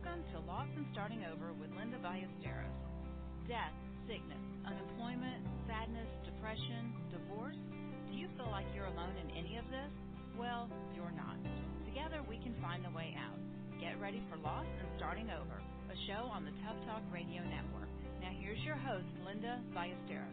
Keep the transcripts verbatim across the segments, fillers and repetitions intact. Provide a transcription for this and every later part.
Welcome to Lost and Starting Over with Linda Ballesteros. Death, sickness, unemployment, sadness, depression, divorce. Do you feel like you're alone in any of this? Well, you're not. Together we can find the way out. Get ready for Lost and Starting Over, a show on the Tough Talk Radio Network. Now here's your host, Linda Ballesteros.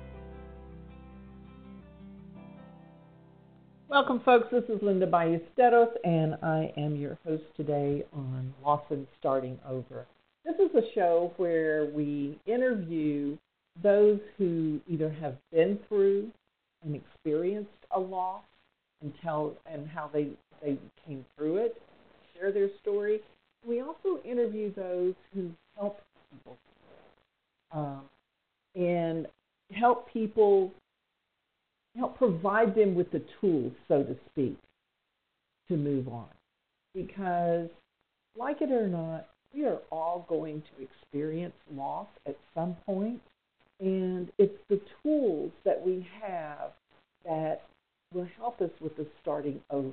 Welcome, folks. This is Linda Ballesteros, and I am your host today on Lost and Starting Over. This is a show where we interview those who either have been through and experienced a loss and tell and how they, they came through it, share their story. We also interview those who help people um, and help people help provide them with the tools, so to speak, to move on. Because, like it or not, we are all going to experience loss at some point, and it's the tools that we have that will help us with the starting over.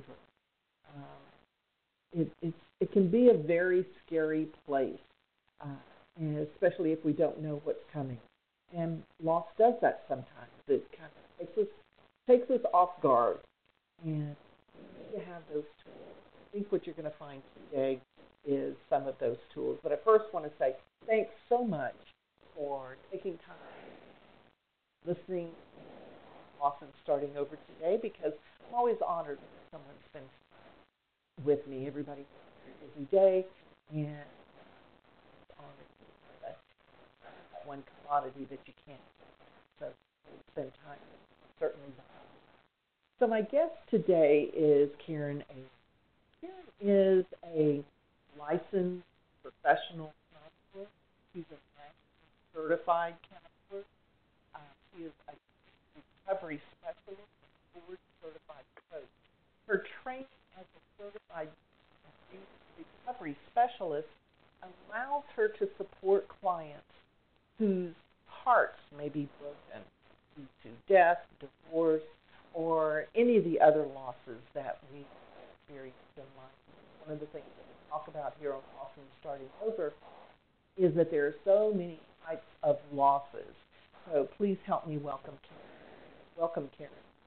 Um, it, it's, it can be a very scary place, uh, and especially if we don't know what's coming. And loss does that sometimes. It kind of takes us takes us off guard, and you have those tools. I think what you're going to find today is some of those tools. But I first want to say thanks so much for taking time listening to Lost and Starting Over today, because I'm always honored when someone spends time with me. Everybody's a busy day, and it's honored that one commodity that you can't so spend time with. Certainly not. So my guest today is Karen A. Karen is a licensed professional counselor. She's a certified counselor. Uh, she is a recovery specialist and board certified coach. Her training as a certified recovery specialist allows her to support clients whose hearts may be broken due to death, divorce, or any of the other losses that we experience in life. One of the things that we talk about here on Lost and Starting Over is that there are so many types of losses. So please help me welcome Karen. Welcome, Karen.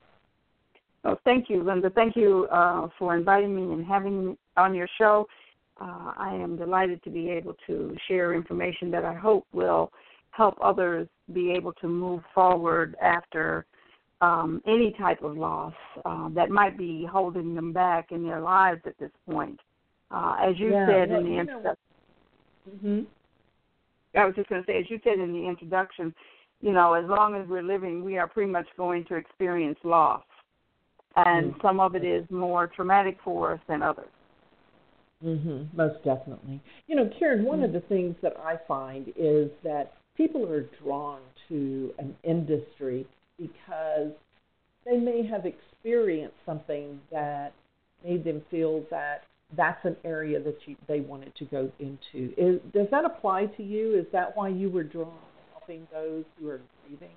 Oh, thank you, Linda. Thank you uh, for inviting me and having me on your show. Uh, I am delighted to be able to share information that I hope will help others be able to move forward after um, any type of loss uh, that might be holding them back in their lives at this point. Uh, as you yeah, said well, in the introduction, mm-hmm. I was just going to say, as you said in the introduction, you know, as long as we're living, we are pretty much going to experience loss. And mm-hmm. some of it is more traumatic for us than others. Mm-hmm. Most definitely. You know, Karen, one mm-hmm. of the things that I find is that people are drawn to an industry because they may have experienced something that made them feel that that's an area that you, they wanted to go into. Is, does that apply to you? Is that why you were drawn to helping those who are grieving?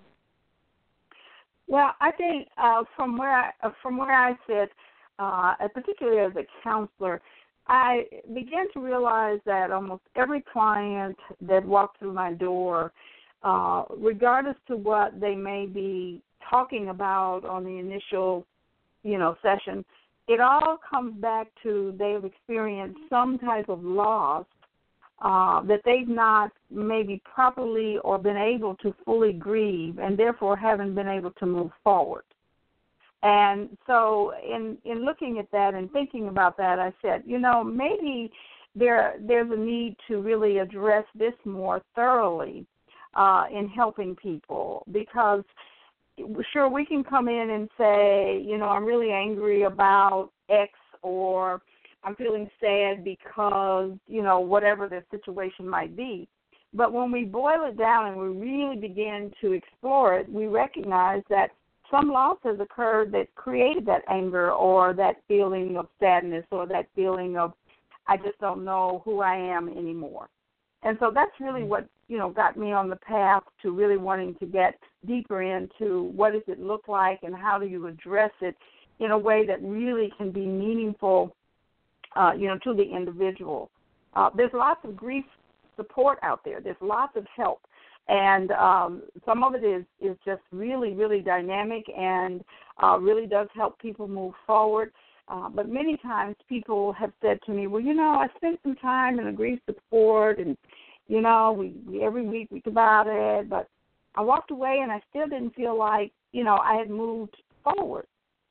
Well, I think uh, from where I, uh, from where I sit, uh, particularly as a counselor, I began to realize that almost every client that walked through my door, uh, regardless to what they may be talking about on the initial, you know, session, it all comes back to they've experienced some type of loss uh, that they've not maybe properly or been able to fully grieve, and therefore haven't been able to move forward. And so in, in looking at that and thinking about that, I said, you know, maybe there there's a need to really address this more thoroughly uh, in helping people, because sure, we can come in and say, you know, I'm really angry about X, or I'm feeling sad because, you know, whatever the situation might be. But when we boil it down and we really begin to explore it, we recognize that some loss has occurred that created that anger or that feeling of sadness or that feeling of, I just don't know who I am anymore. And so that's really what, you know, got me on the path to really wanting to get deeper into what does it look like and how do you address it in a way that really can be meaningful, uh, you know, to the individual. uh, there's lots of grief support out there. There's lots of help. And um, some of it is, is just really, really dynamic and uh, really does help people move forward. Uh, but many times people have said to me, well, you know, I spent some time in a grief support and, you know, we, we every week we talk about it, but I walked away and I still didn't feel like, you know, I had moved forward.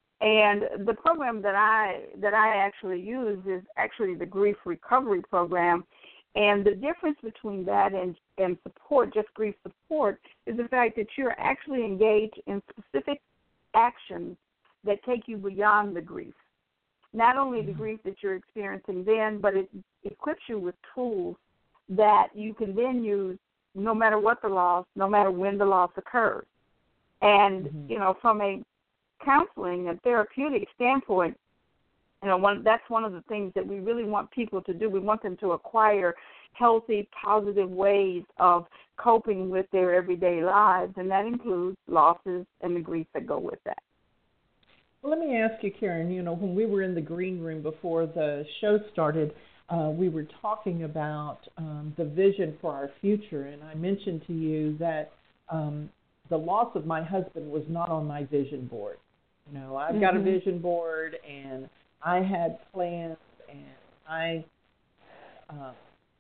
And the program that I that I actually use is actually the Grief Recovery Program. And the difference between that and, and support, just grief support, is the fact that you're actually engaged in specific actions that take you beyond the grief. Not only the grief that you're experiencing then, but it equips you with tools that you can then use no matter what the loss, no matter when the loss occurs. And, mm-hmm. you know, from a counseling and therapeutic standpoint, you know, one, that's one of the things that we really want people to do. We want them to acquire healthy, positive ways of coping with their everyday lives, and that includes losses and the grief that go with that. Well, let me ask you, Karen, you know, when we were in the green room before the show started, uh, we were talking about um, the vision for our future, and I mentioned to you that um, the loss of my husband was not on my vision board. You know, I've mm-hmm. got a vision board, and I had plans, and I uh,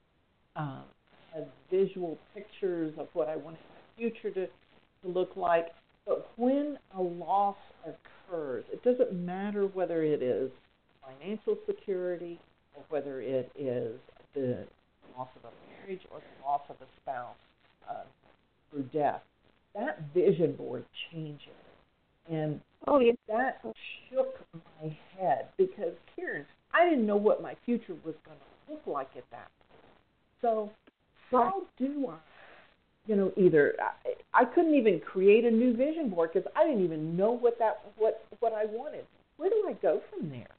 uh, had visual pictures of what I wanted my future to, to look like. But when a loss occurs, it doesn't matter whether it is financial security or whether it is the loss of a marriage or the loss of a spouse uh, through death, that vision board changes. And oh, yeah. that shook my head because, Karen, I didn't know what my future was going to look like at that point. So how do I, you know, either I, I couldn't even create a new vision board because I didn't even know what that what what I wanted. Where do I go from there?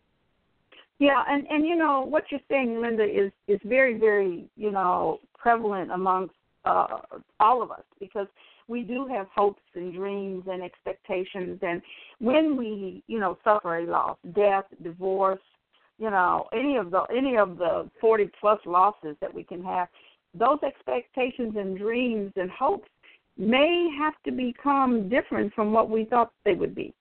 Yeah, and, and you know, what you're saying, Linda, is, is very, very, you know, prevalent amongst uh, all of us because we do have hopes and dreams and expectations. And when we, you know, suffer a loss, death, divorce, you know, any of the any of the forty plus losses that we can have, those expectations and dreams and hopes may have to become different from what we thought they would be.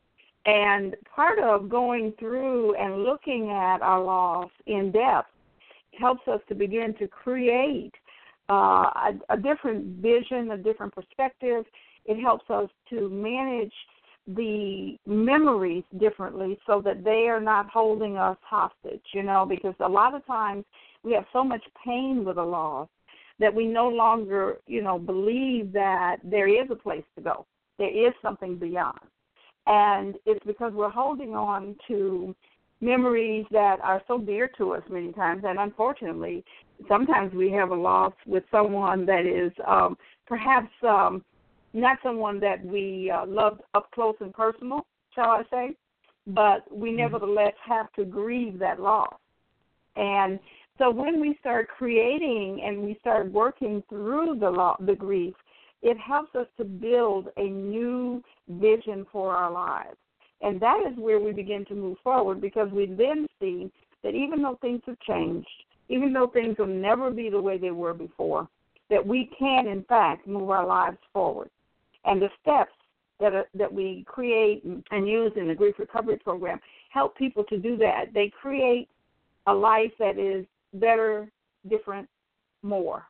And part of going through and looking at our loss in depth helps us to begin to create uh, a, a different vision, a different perspective. It helps us to manage the memories differently so that they are not holding us hostage, you know, because a lot of times we have so much pain with a loss that we no longer, you know, believe that there is a place to go. There is something beyond. And it's because we're holding on to memories that are so dear to us many times. And unfortunately, sometimes we have a loss with someone that is um, perhaps um, not someone that we uh, loved up close and personal, shall I say, but we nevertheless have to grieve that loss. And so when we start creating and we start working through the lo- the grief, it helps us to build a new vision for our lives. And that is where we begin to move forward because we then see that even though things have changed, even though things will never be the way they were before, that we can, in fact, move our lives forward. And the steps that are, that we create and use in the Grief Recovery Program help people to do that. They create a life that is better, different, more.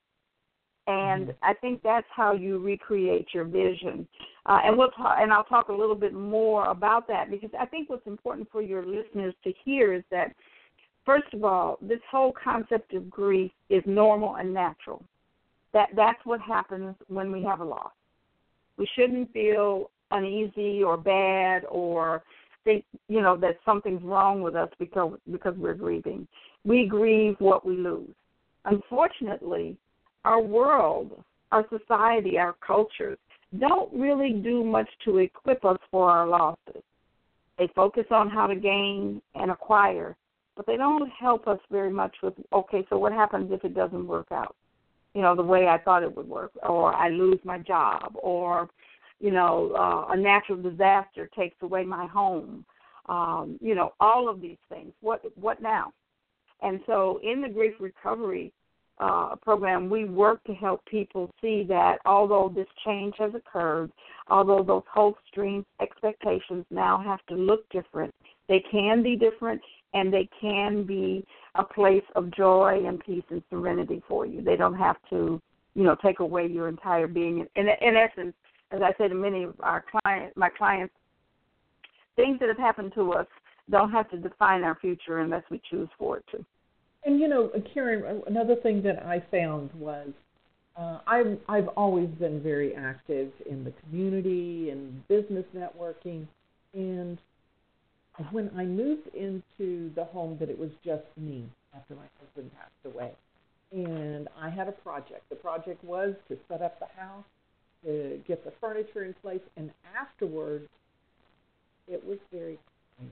And I think that's how you recreate your vision. Uh, and we'll talk, and I'll talk a little bit more about that because I think what's important for your listeners to hear is that, first of all, this whole concept of grief is normal and natural. That that's what happens when we have a loss. We shouldn't feel uneasy or bad or think, you know, that something's wrong with us because because we're grieving. We grieve what we lose. Unfortunately, our world, our society, our cultures don't really do much to equip us for our losses. They focus on how to gain and acquire, but they don't help us very much with, okay, so what happens if it doesn't work out, you know, the way I thought it would work, or I lose my job, or, you know, uh, a natural disaster takes away my home, um, you know, all of these things. What what now? And so in the grief recovery uh, program, we work to help people see that although this change has occurred, although those hopes, dreams, expectations now have to look different, they can be different, and they can be a place of joy and peace and serenity for you. They don't have to, you know, take away your entire being. In, in essence, as I say to many of our clients, my clients, things that have happened to us don't have to define our future unless we choose for it to. And, you know, Karen, another thing that I found was uh, I've, I've always been very active in the community and business networking. And when I moved into the home that it was just me after my husband passed away, and I had a project. The project was to set up the house, to get the furniture in place, and afterwards, it was very quiet.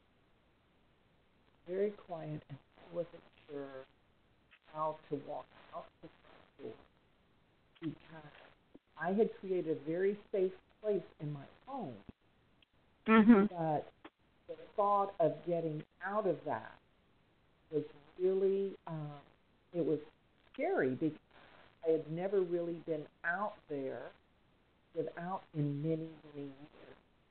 Very quiet, and I wasn't sure how to walk out the front door because I had created a very safe place in my home. Mm-hmm. But the thought of getting out of that was really, um, it was scary because I had never really been out there without in many, many years.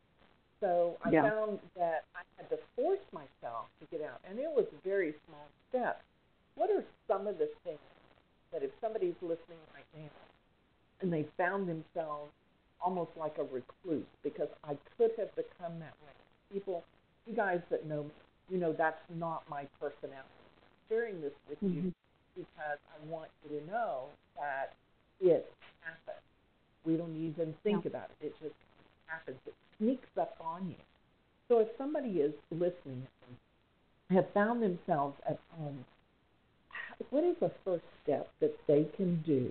So I yeah. found that I had to force myself to get out, and it was very small steps. What are some of the things that if somebody's listening right now and they found themselves almost like a recluse, because I could have become that way. People, you guys that know me, you know that's not my personality. I'm sharing this with mm-hmm. you because I want you to know that it happens. We don't even think no. about it. It just happens. It sneaks up on you. So if somebody is listening and have found themselves at home, what is the first step that they can do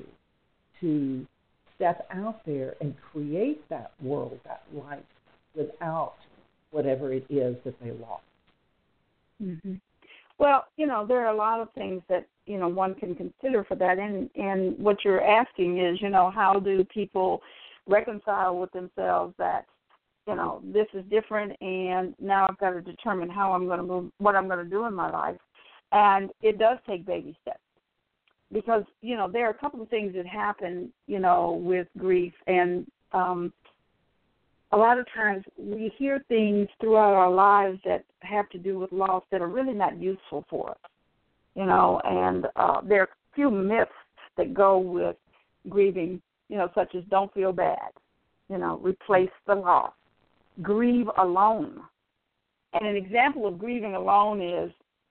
to step out there and create that world, that life, without whatever it is that they lost? Mm-hmm. Well, you know, there are a lot of things that, you know, one can consider for that. And, and what you're asking is, you know, how do people reconcile with themselves that, you know, this is different and now I've got to determine how I'm going to move, what I'm going to do in my life. And it does take baby steps because, you know, there are a couple of things that happen, you know, with grief. And um, a lot of times we hear things throughout our lives that have to do with loss that are really not useful for us, you know, and uh, there are a few myths that go with grieving, you know, such as don't feel bad, you know, replace the loss, grieve alone. And an example of grieving alone is,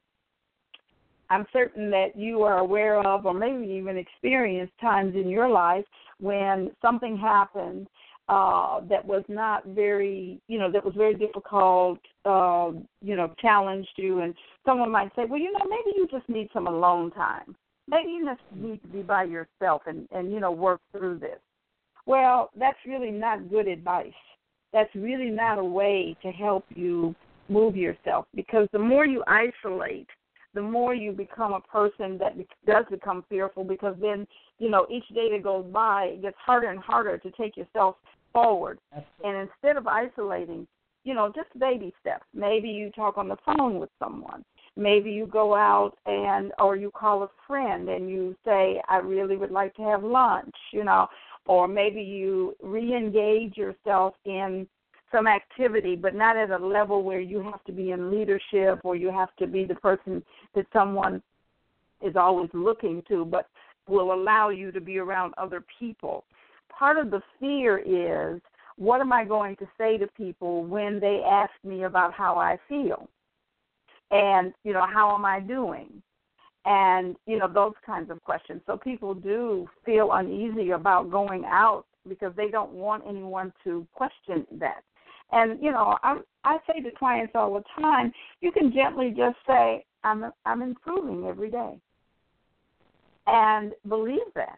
I'm certain that you are aware of or maybe even experienced times in your life when something happened uh, that was not very, you know, that was very difficult, uh, you know, challenged you. And someone might say, well, you know, maybe you just need some alone time. Maybe you just need to be by yourself and, and, you know, work through this. Well, that's really not good advice. That's really not a way to help you move yourself because the more you isolate, the more you become a person that does become fearful because then, you know, each day that goes by, it gets harder and harder to take yourself forward. Absolutely. And instead of isolating, you know, just baby steps. Maybe you talk on the phone with someone. Maybe you go out and, or you call a friend and you say, I really would like to have lunch, you know, or maybe you re-engage yourself in some activity, but not at a level where you have to be in leadership or you have to be the person that someone is always looking to, but will allow you to be around other people. Part of the fear is, what am I going to say to people when they ask me about how I feel? And, you know, how am I doing? And, you know, those kinds of questions. So people do feel uneasy about going out because they don't want anyone to question that. And, you know, I, I say to clients all the time, you can gently just say, I'm I'm improving every day. And believe that.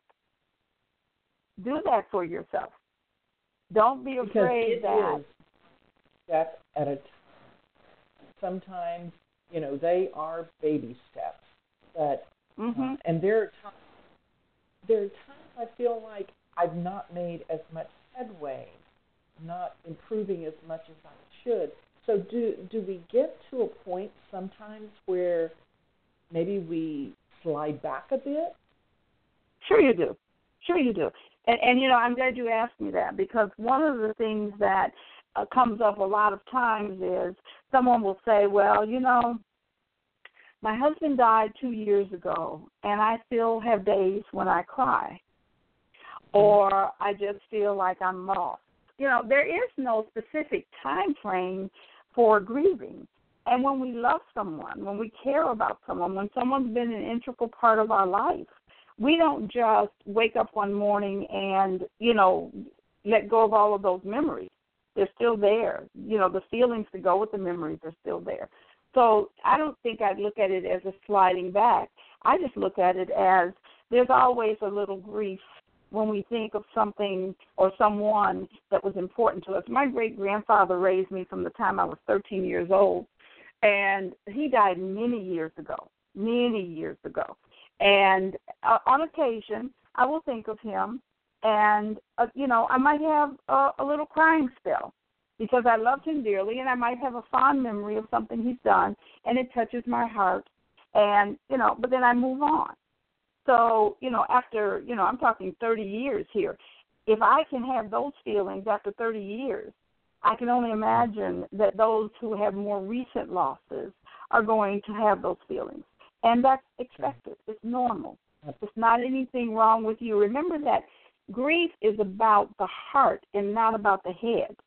Do that for yourself. Don't be afraid that. Is step at a time. Sometimes, you know, they are baby steps. But, mm-hmm. uh, and there are times, there are times I feel like I've not made as much headway, not improving as much as I should. So do do we get to a point sometimes where maybe we slide back a bit? Sure you do. Sure you do. And, and you know, I'm glad you asked me that, because one of the things that uh, comes up a lot of times is someone will say, well, you know, my husband died two years ago, and I still have days when I cry, or I just feel like I'm lost. You know, there is no specific time frame for grieving. And when we love someone, when we care about someone, when someone's been an integral part of our life, we don't just wake up one morning and, you know, let go of all of those memories. They're still there. You know, the feelings to go with the memories are still there. So I don't think I'd look at it as a sliding back. I just look at it as there's always a little grief when we think of something or someone that was important to us. My great-grandfather raised me from the time I was thirteen years old, and he died many years ago, many years ago. And uh, on occasion, I will think of him, and, uh, you know, I might have a, a little crying spell because I loved him dearly, and I might have a fond memory of something he's done, and it touches my heart, and, you know, but then I move on. So, you know, after, you know, I'm talking thirty years here, if I can have those feelings after thirty years, I can only imagine that those who have more recent losses are going to have those feelings. And that's expected. It's normal. There's not anything wrong with you. Remember that grief is about the heart and not about the head.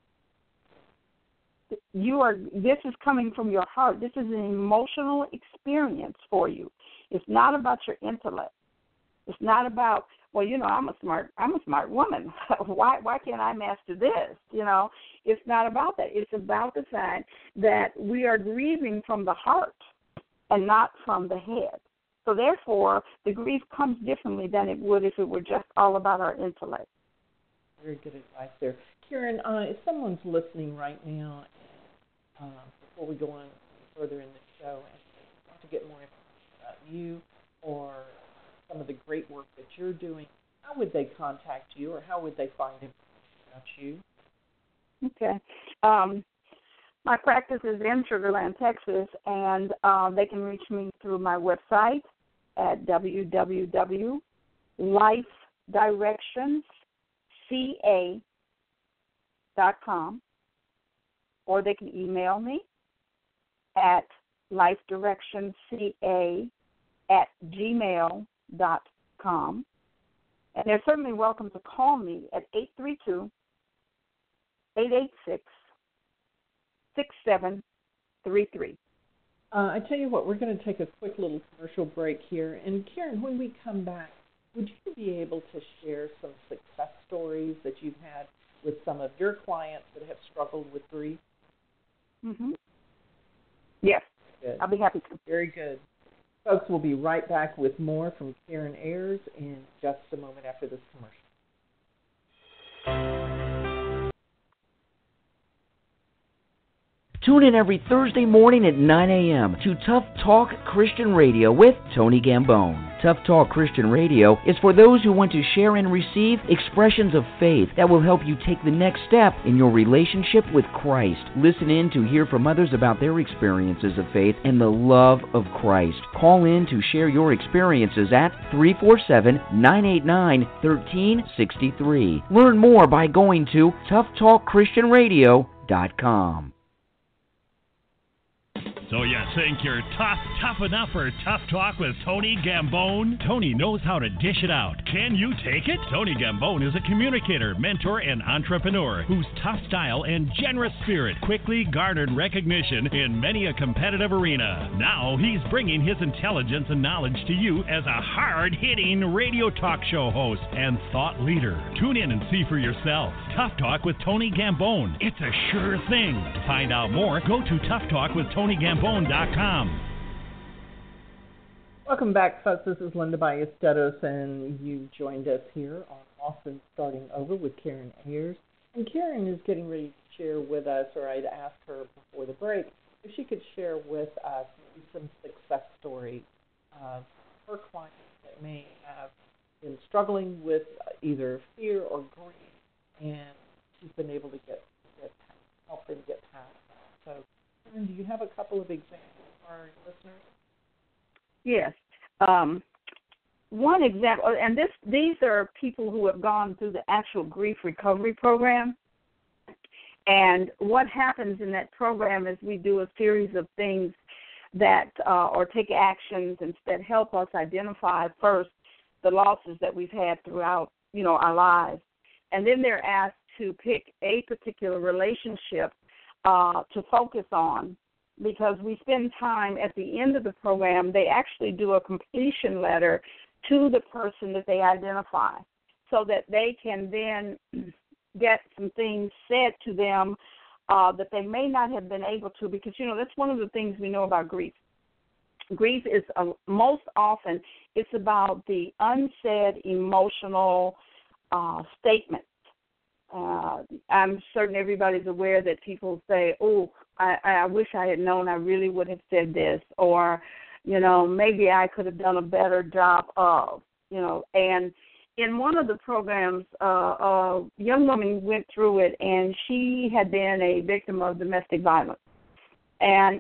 You are. This is coming from your heart. This is an emotional experience for you. It's not about your intellect. It's not about, well, you know, I'm a smart, I'm a smart woman. why, why can't I master this? You know, it's not about that. It's about the fact that we are grieving from the heart and not from the head. So therefore, the grief comes differently than it would if it were just all about our intellect. Very good advice there. Karen, uh, if someone's listening right now, um, before we go on further in the show and want to get more information about you or some of the great work that you're doing, how would they contact you or how would they find information about you? Okay. Um, my practice is in Sugar Land, Texas, and um, they can reach me through my website at w w w dot life directions c a dot com, or they can email me at lifedirectionsca at gmail dot com. And they're certainly welcome to call me at eight three two, eight eight six, six seven three three. Uh, I tell you what, we're going to take a quick little commercial break here. And Karen, when we come back, would you be able to share some success stories that you've had with some of your clients that have struggled with grief? Mm-hmm. Yes, good. I'll be happy to. Very good. Folks, we'll be right back with more from Karen Ayers in just a moment after this commercial. Tune in every Thursday morning at nine a.m. to Tough Talk Christian Radio with Tony Gambone. Tough Talk Christian Radio is for those who want to share and receive expressions of faith that will help you take the next step in your relationship with Christ. Listen in to hear from others about their experiences of faith and the love of Christ. Call in to share your experiences at three four seven, nine eight nine, one three six three. Learn more by going to tough talk christian radio dot com. So you think you're tough, tough enough for Tough Talk with Tony Gambone? Tony knows how to dish it out. Can you take it? Tony Gambone is a communicator, mentor, and entrepreneur whose tough style and generous spirit quickly garnered recognition in many a competitive arena. Now he's bringing his intelligence and knowledge to you as a hard-hitting radio talk show host and thought leader. Tune in and see for yourself. Tough Talk with Tony Gambone. It's a sure thing. To find out more, go to tough talk with tony gambone dot com. Welcome back, folks. This is Linda Ballesteros, and you joined us here on Austin Starting Over with Karen Ayers. And Karen is getting ready to share with us, or I'd asked her before the break, if she could share with us maybe some success stories of her clients that may have been struggling with either fear or grief, and she's been able to get, get help them get past that. So, Karen, do you have a couple of examples for our listeners? Yes. Um, one example, and this these are people who have gone through the actual grief recovery program. And what happens in that program is we do a series of things that, uh, or take actions that help us identify first the losses that we've had throughout, you know, our lives. And then they're asked to pick a particular relationship uh, to focus on, because we spend time at the end of the program. They actually do a completion letter to the person that they identify so that they can then get some things said to them uh, that they may not have been able to, because, you know, that's one of the things we know about grief. Grief is uh, most often it's about the unsaid emotional uh, statements. Uh, I'm certain everybody's aware that people say, oh, I, I wish I had known, I really would have said this, or, you know, maybe I could have done a better job of, you know. And in one of the programs, uh, a young woman went through it, and she had been a victim of domestic violence. And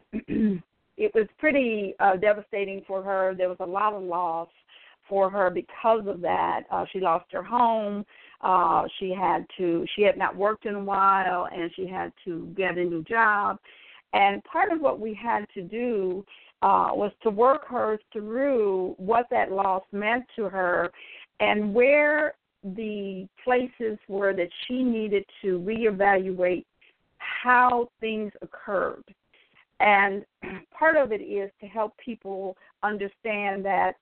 it was pretty uh, devastating for her. There was a lot of loss for her because of that. Uh, she lost her home. Uh, she had to. She had not worked in a while, and she had to get a new job. And part of what we had to do uh, was to work her through what that loss meant to her, and where the places were that she needed to reevaluate how things occurred. And part of it is to help people understand that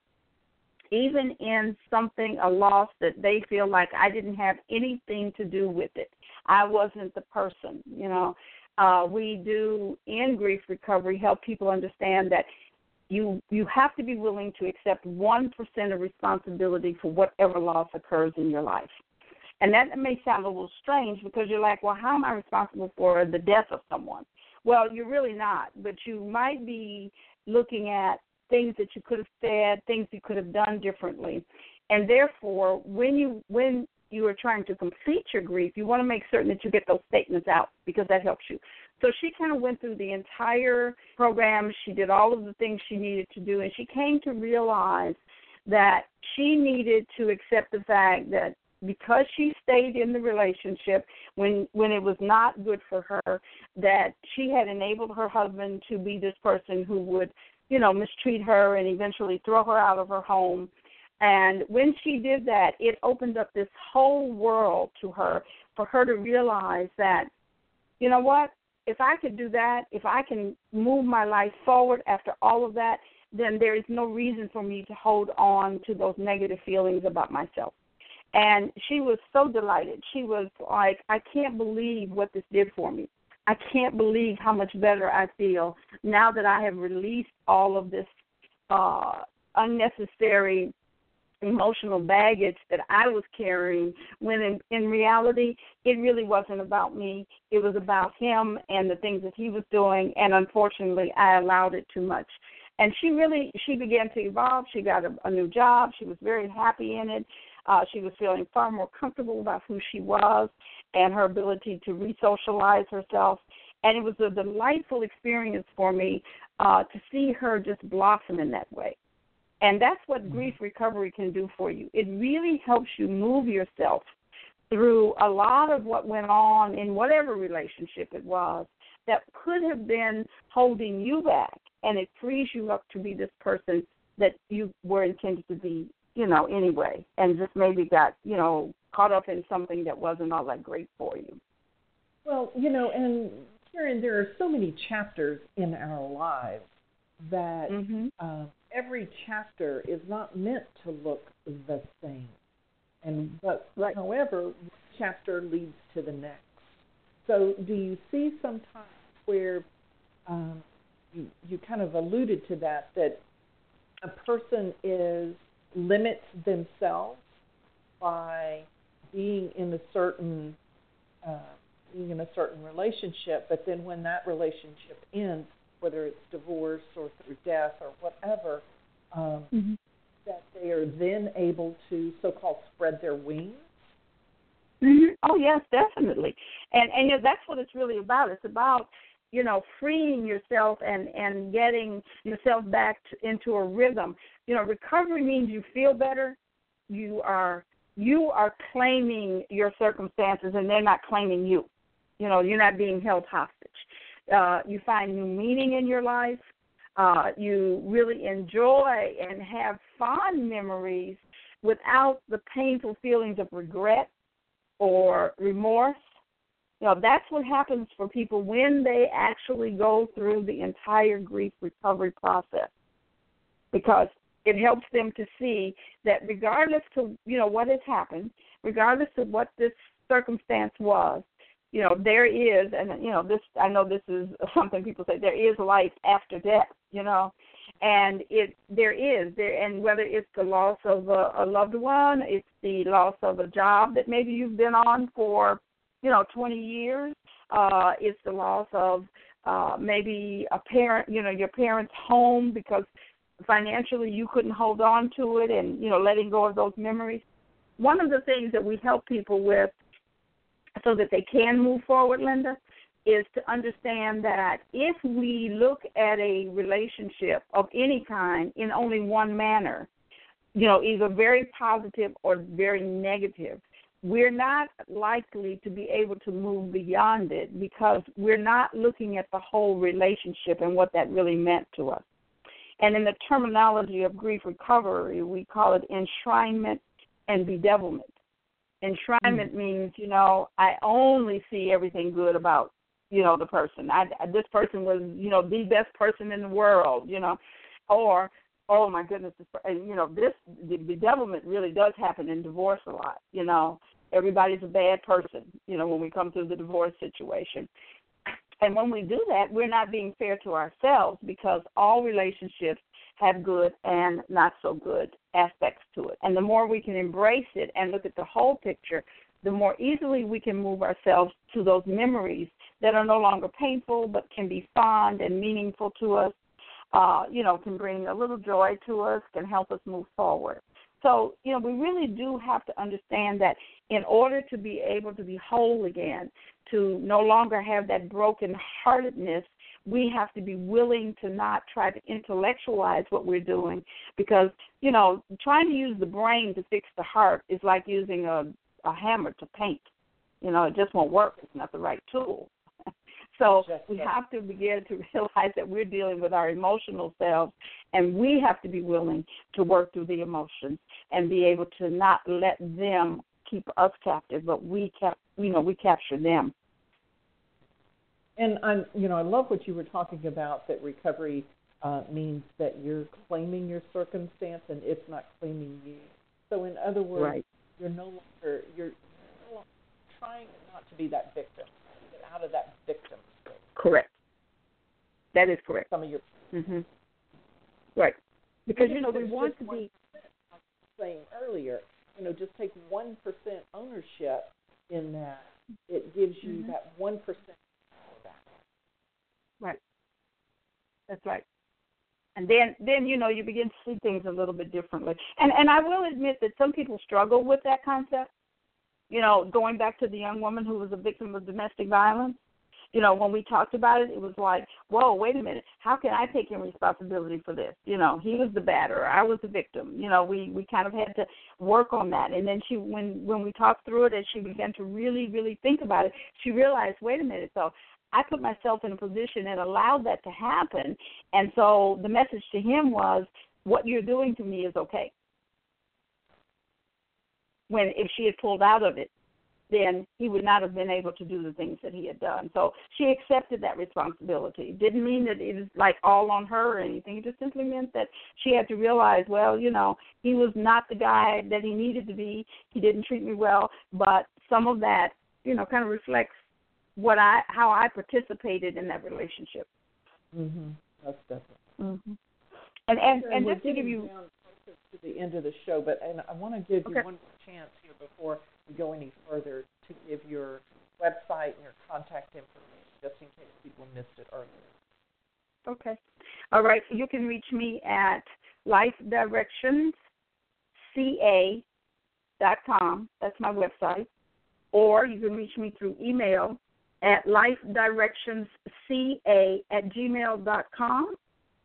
even in something, a loss that they feel like I didn't have anything to do with it, I wasn't the person, you know. Uh, we do, in grief recovery, help people understand that you you have to be willing to accept one percent of responsibility for whatever loss occurs in your life. And that may sound a little strange, because you're like, well, how am I responsible for the death of someone? Well, you're really not, but you might be looking at things that you could have said, things you could have done differently. And therefore, when you when you are trying to complete your grief, you want to make certain that you get those statements out, because that helps you. So she kind of went through the entire program. She did all of the things she needed to do, and she came to realize that she needed to accept the fact that because she stayed in the relationship when when it was not good for her, that she had enabled her husband to be this person who would, you know, mistreat her and eventually throw her out of her home. And when she did that, it opened up this whole world to her, for her to realize that, you know what, if I could do that, if I can move my life forward after all of that, then there is no reason for me to hold on to those negative feelings about myself. And she was so delighted. She was like, I can't believe what this did for me. I can't believe how much better I feel now that I have released all of this uh, unnecessary emotional baggage that I was carrying, when in, in reality, it really wasn't about me. It was about him and the things that he was doing, and unfortunately, I allowed it too much. And she really, she began to evolve. She got a, a new job. She was very happy in it. Uh, she was feeling far more comfortable about who she was and her ability to re-socialize herself. And it was a delightful experience for me uh, to see her just blossom in that way. And that's what grief recovery can do for you. It really helps you move yourself through a lot of what went on in whatever relationship it was that could have been holding you back, and it frees you up to be this person that you were intended to be, you know, anyway, and just maybe got, you know, caught up in something that wasn't all that great for you. Well, you know, and Karen, there are so many chapters in our lives that mm-hmm. uh, every chapter is not meant to look the same. And but right. however, one chapter leads to the next. So do you see sometimes where um, you, you kind of alluded to that, that a person is limits themselves by being in a certain uh, being in a certain relationship, but then when that relationship ends, whether it's divorce or through death or whatever, um, mm-hmm. that they are then able to so-called spread their wings? Mm-hmm. Oh, yes, definitely. And, and you know, that's what it's really about. It's about you know, freeing yourself and, and getting yourself back to, into a rhythm. You know, recovery means you feel better. You are you are claiming your circumstances, and they're not claiming you. You know, you're not being held hostage. Uh, you find new meaning in your life. Uh, you really enjoy and have fond memories without the painful feelings of regret or remorse. You know, that's what happens for people when they actually go through the entire grief recovery process, because it helps them to see that regardless of, you know, what has happened, regardless of what this circumstance was, you know, there is, and, you know, this, I know this is something people say, there is life after death, you know, and it, there is, there, and whether it's the loss of a, a loved one, it's the loss of a job that maybe you've been on for, you know, twenty years, uh, it's the loss of uh, maybe a parent, you know, your parent's home because financially you couldn't hold on to it, and, you know, letting go of those memories. One of the things that we help people with so that they can move forward, Linda, is to understand that if we look at a relationship of any kind in only one manner, you know, either very positive or very negative, we're not likely to be able to move beyond it because we're not looking at the whole relationship and what that really meant to us. And in the terminology of grief recovery, we call it enshrinement and bedevilment. Enshrinement mm-hmm. means, you know, I only see everything good about, you know, the person. I, this person was, you know, the best person in the world, you know, or, oh, my goodness, and, you know, this, the bedevilment really does happen in divorce a lot, you know. Everybody's a bad person, you know, when we come to the divorce situation. And when we do that, we're not being fair to ourselves because all relationships have good and not so good aspects to it. And the more we can embrace it and look at the whole picture, the more easily we can move ourselves to those memories that are no longer painful but can be fond and meaningful to us, uh, you know, can bring a little joy to us, can help us move forward. So, you know, we really do have to understand that in order to be able to be whole again, to no longer have that broken-heartedness, we have to be willing to not try to intellectualize what we're doing because, you know, trying to use the brain to fix the heart is like using a, a hammer to paint. You know, it just won't work. It's not the right tool. So we have to begin to realize that we're dealing with our emotional selves, and we have to be willing to work through the emotions and be able to not let them keep us captive, but we cap, you know, we capture them. And I'm, you know, I love what you were talking about. That recovery uh, means that you're claiming your circumstance, and it's not claiming you. So, in other words, right. you're no longer you're no longer trying not to be that victim. Get out of that victim state. Correct. That is correct. Some of your mm-hmm. right, because you know we want to be saying earlier. You know, just take one percent ownership in that. It gives you mm-hmm. that one percent. Right. That's right. And then, then you know, you begin to see things a little bit differently. And and I will admit that some people struggle with that concept. You know, going back to the young woman who was a victim of domestic violence, you know, when we talked about it, it was like, whoa, wait a minute. How can I take any responsibility for this? You know, he was the batterer. I was the victim. You know, we, we kind of had to work on that. And then she, when, when we talked through it and she began to really, really think about it, she realized, wait a minute, so I put myself in a position and allowed that to happen. And so the message to him was, what you're doing to me is okay. When if she had pulled out of it, then he would not have been able to do the things that he had done. So she accepted that responsibility. It didn't mean that it was like all on her or anything. It just simply meant that she had to realize, well, you know, he was not the guy that he needed to be. He didn't treat me well, but some of that, you know, kind of reflects what I, how I participated in that relationship. Mm-hmm. That's definitely. Mm-hmm. And and, and we're just to give you down to the end of the show, but and I want to give okay. you one more chance here before we go any further to give your website and your contact information, just in case people missed it earlier. Okay. All right. So you can reach me at life directions c a dot com. That's my website. Or you can reach me through email at lifedirectionsca at gmail dot com.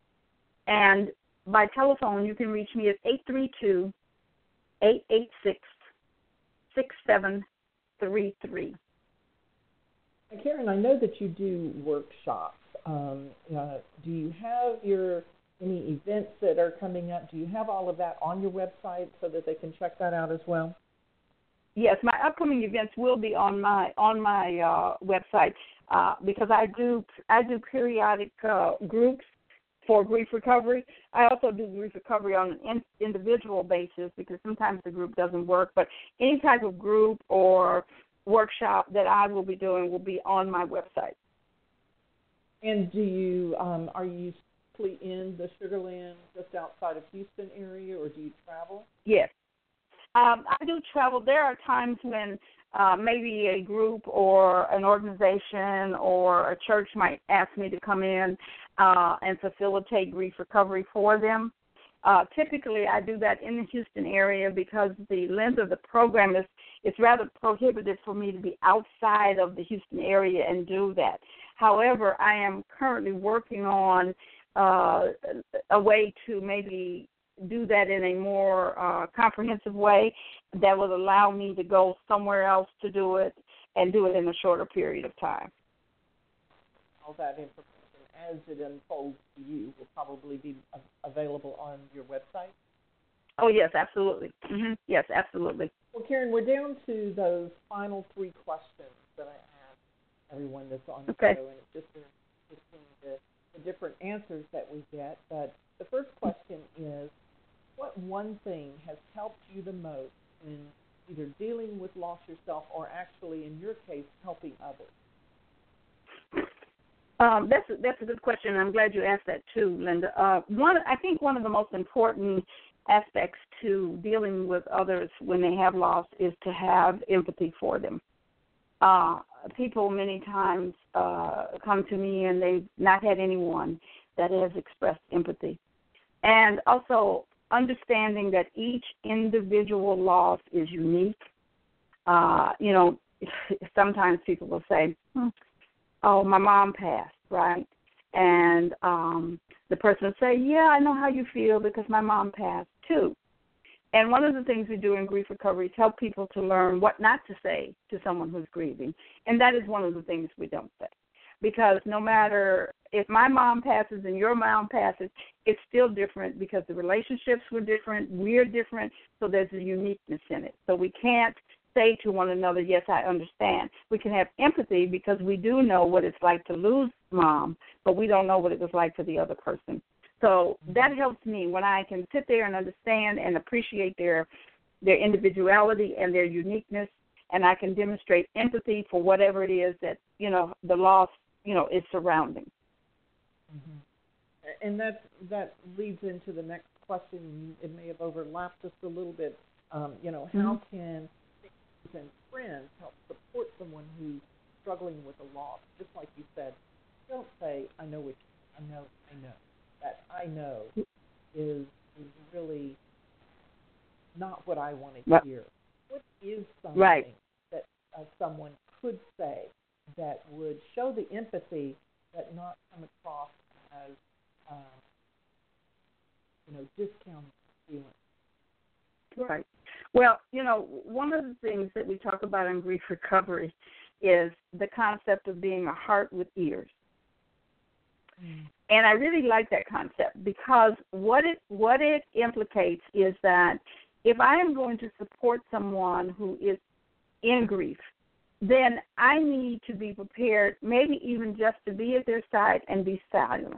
And by telephone, you can reach me at eight three two, eight eight six, six seven three three. Karen, I know that you do workshops. Um, uh, do you have your any events that are coming up? Do you have all of that on your website so that they can check that out as well? Yes, my upcoming events will be on my on my uh, website uh, because I do I do periodic uh, groups for grief recovery. I also do grief recovery on an in, individual basis because sometimes the group doesn't work. But any type of group or workshop that I will be doing will be on my website. And do you um, are you simply in the Sugar Land, just outside of Houston area, or do you travel? Yes. Um, I do travel. There are times when uh, maybe a group or an organization or a church might ask me to come in uh, and facilitate grief recovery for them. Uh, typically, I do that in the Houston area because the length of the program is it's rather prohibitive for me to be outside of the Houston area and do that. However, I am currently working on uh, a way to maybe do that in a more uh, comprehensive way that would allow me to go somewhere else to do it and do it in a shorter period of time. All that information, as it unfolds to you, will probably be available on your website? Oh, yes, absolutely. Mm-hmm. Yes, absolutely. Well, Karen, we're down to those final three questions that I ask everyone that's on the okay. show, and it's just interesting the, the different answers that we get. But the first question is, what one thing has helped you the most in either dealing with loss yourself or actually, in your case, helping others? Um, that's a, that's a good question. I'm glad you asked that too, Linda. Uh, one, I think one of the most important aspects to dealing with others when they have loss is to have empathy for them. Uh, people many times uh, come to me and they've not had anyone that has expressed empathy. And also understanding that each individual loss is unique. Uh, you know, sometimes people will say, hmm, oh, my mom passed, right? And um, the person will say, yeah, I know how you feel because my mom passed too. And one of the things we do in grief recovery is help people to learn what not to say to someone who's grieving. And that is one of the things we don't say. Because no matter if my mom passes and your mom passes, it's still different because the relationships were different, we're different, so there's a uniqueness in it. So we can't say to one another, yes, I understand. We can have empathy because we do know what it's like to lose mom, but we don't know what it was like for the other person. So that helps me when I can sit there and understand and appreciate their their individuality and their uniqueness, and I can demonstrate empathy for whatever it is that, you know, the loss, you know, is surrounding. Mm-hmm. And that that leads into the next question. It may have overlapped just a little bit. Um, you know, how mm-hmm. can and friends help support someone who's struggling with a loss? Just like you said, don't say, I know what you, I know, I know. That I know is, is really not what I want to right. hear. What is something right. that uh, someone could say that would show the empathy but not come across as, um, you know, discounting feelings? Right. Well, you know, one of the things that we talk about in grief recovery is the concept of being a heart with ears. Mm. And I really like that concept because what it what it implicates is that if I am going to support someone who is in grief, then I need to be prepared, maybe even just to be at their side and be silent.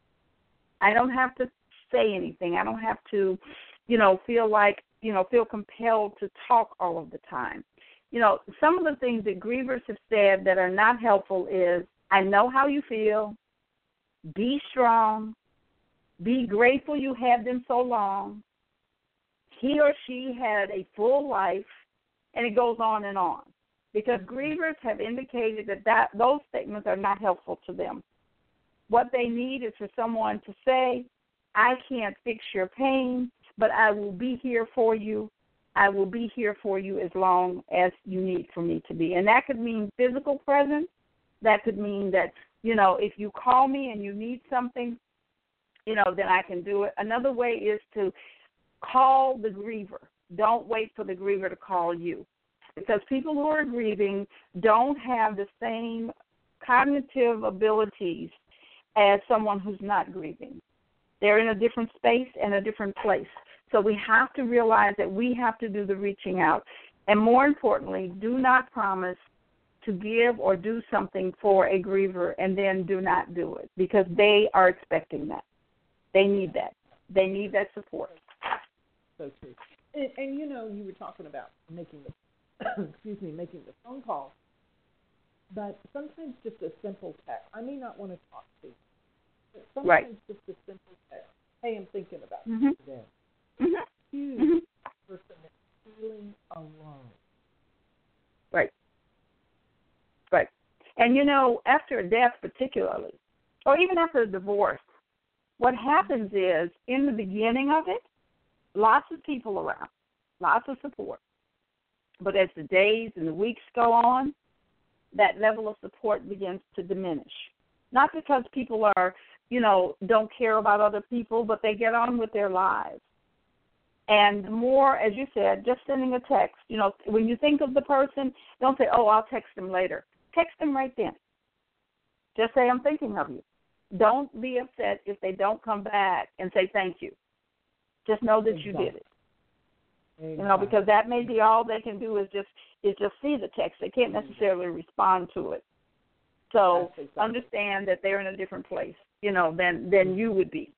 I don't have to say anything. I don't have to, you know, feel like, you know, feel compelled to talk all of the time. You know, some of the things that grievers have said that are not helpful is, I know how you feel. Be strong. Be grateful you had them so long. He or she had a full life, and it goes on and on. Because grievers have indicated that, that those statements are not helpful to them. What they need is for someone to say, I can't fix your pain, but I will be here for you. I will be here for you as long as you need for me to be. And that could mean physical presence. That could mean that, you know, if you call me and you need something, you know, then I can do it. Another way is to call the griever. Don't wait for the griever to call you. Because people who are grieving don't have the same cognitive abilities as someone who's not grieving. They're in a different space and a different place. So we have to realize that we have to do the reaching out. And more importantly, do not promise to give or do something for a griever and then do not do it, because they are expecting that. They need that. They need that support. So true. And, and you know, you were talking about making the, excuse me, making the phone call, but sometimes just a simple text. I may not want to talk to you, but sometimes right. just a simple text. Hey, I'm thinking about mm-hmm. you today. Mm-hmm. Huge mm-hmm. person that's feeling alone. Right. Right. And, you know, after a death particularly, or even after a divorce, what happens is, in the beginning of it, lots of people around, lots of support. But as the days and the weeks go on, that level of support begins to diminish. Not because people are, you know, don't care about other people, but they get on with their lives. And the more, as you said, just sending a text, you know, when you think of the person, don't say, oh, I'll text them later. Text them right then. Just say, I'm thinking of you. Don't be upset if they don't come back and say thank you. Just know that exactly. you did it. Exactly. You know, because that may be all they can do is just is just see the text. They can't necessarily respond to it. So exactly. understand that they're in a different place, you know, than than mm-hmm. you would be.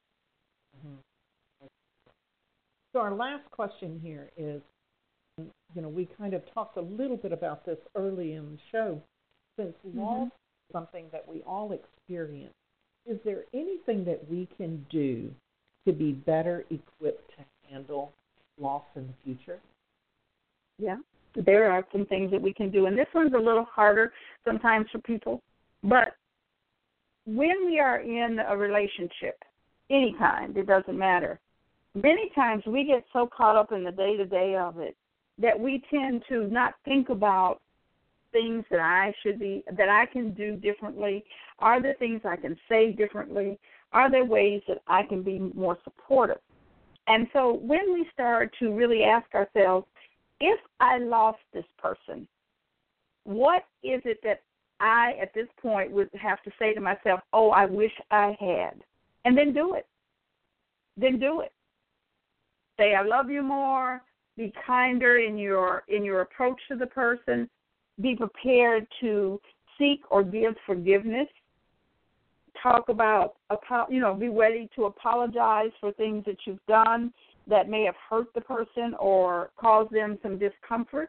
Mm-hmm. So our last question here is, you know, we kind of talked a little bit about this early in the show. Since mm-hmm. loss is something that we all experience, is there anything that we can do to be better equipped to handle loss in the future? Yeah, there are some things that we can do. And this one's a little harder sometimes for people. But when we are in a relationship, any kind, it doesn't matter, many times we get so caught up in the day-to-day of it that we tend to not think about things that I should be, that I can do differently. Are there things I can say differently? Are there ways that I can be more supportive? And so when we start to really ask ourselves, if I lost this person, what is it that I, at this point, would have to say to myself, oh, I wish I had? And then do it. Then do it. Say, I love you more. Be kinder in your in your approach to the person. Be prepared to seek or give forgiveness. Talk about, you know, be ready to apologize for things that you've done that may have hurt the person or caused them some discomfort.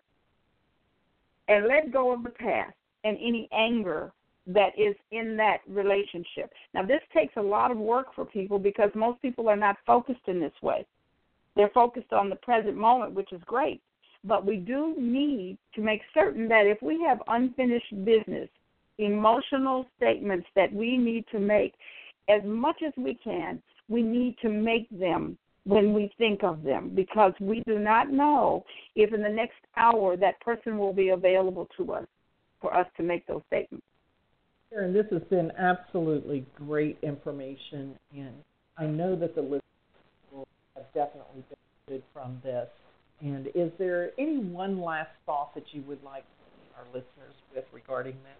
And let go of the past and any anger that is in that relationship. Now, this takes a lot of work for people because most people are not focused in this way. They're focused on the present moment, which is great. But we do need to make certain that if we have unfinished business, emotional statements that we need to make, as much as we can, we need to make them when we think of them, because we do not know if in the next hour that person will be available to us for us to make those statements. Karen, this has been absolutely great information, and I know that the listeners will have definitely benefited from this. And is there any one last thought that you would like to leave our listeners with regarding this?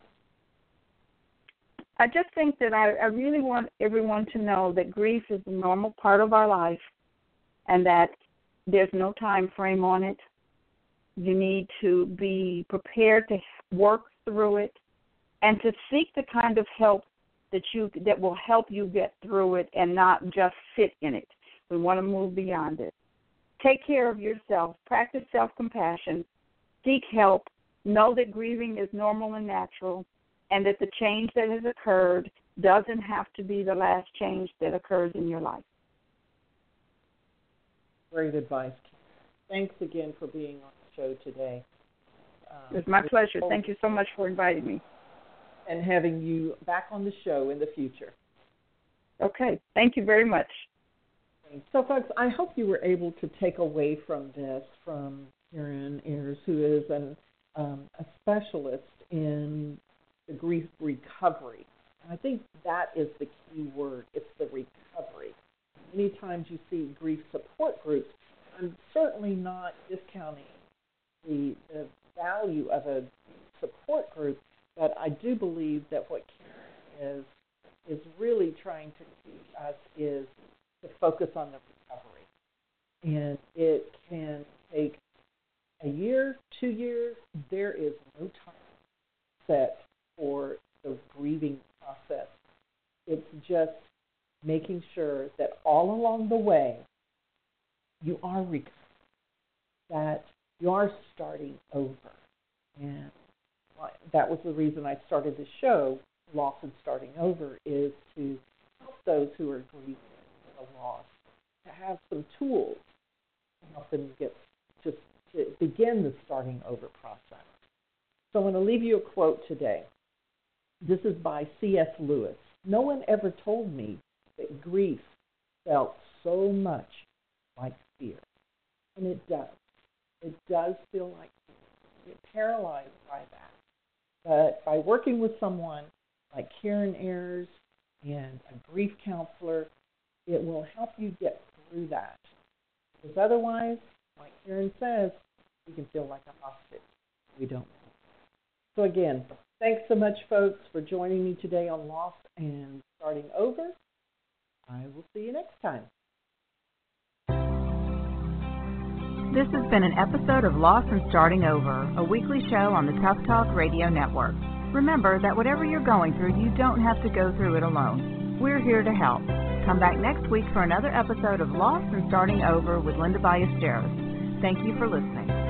I just think that I, I really want everyone to know that grief is a normal part of our life and that there's no time frame on it. You need to be prepared to work through it and to seek the kind of help that you that will help you get through it and not just sit in it. We want to move beyond it. Take care of yourself. Practice self-compassion. Seek help. Know that grieving is normal and natural, and that the change that has occurred doesn't have to be the last change that occurs in your life. Great advice. Thanks again for being on the show today. Uh, it's my pleasure. Thank you so much for inviting me. And having you back on the show in the future. Okay. Thank you very much. So, folks, I hope you were able to take away from this from Karen Ayers, who is an, um, a specialist in the grief recovery. And I think that is the key word. It's the recovery. Many times you see grief support groups. I'm certainly not discounting the, the value of a support group, but I do believe that what Karen is is really trying to teach us is to focus on the recovery. And it can take a year, two years. There is no time set for the grieving process. It's just making sure that all along the way you are recovering, that you are starting over. And that was the reason I started the show, Loss and Starting Over, is to help those who are grieving a loss to have some tools to help them get just to begin the starting over process. So I'm going to leave you a quote today. This is by C S Lewis. No one ever told me that grief felt so much like fear. And it does. It does feel like fear. You're paralyzed by that. But by working with someone like Karen Ayers and a grief counselor, it will help you get through that. Because otherwise, like Karen says, we can feel like a hostage. We don't know. So again, thanks so much, folks, for joining me today on Loss and Starting Over. I will see you next time. This has been an episode of Loss and Starting Over, a weekly show on the Tough Talk Radio Network. Remember that whatever you're going through, you don't have to go through it alone. We're here to help. Come back next week for another episode of Loss and Starting Over with Linda Ballesteros. Thank you for listening.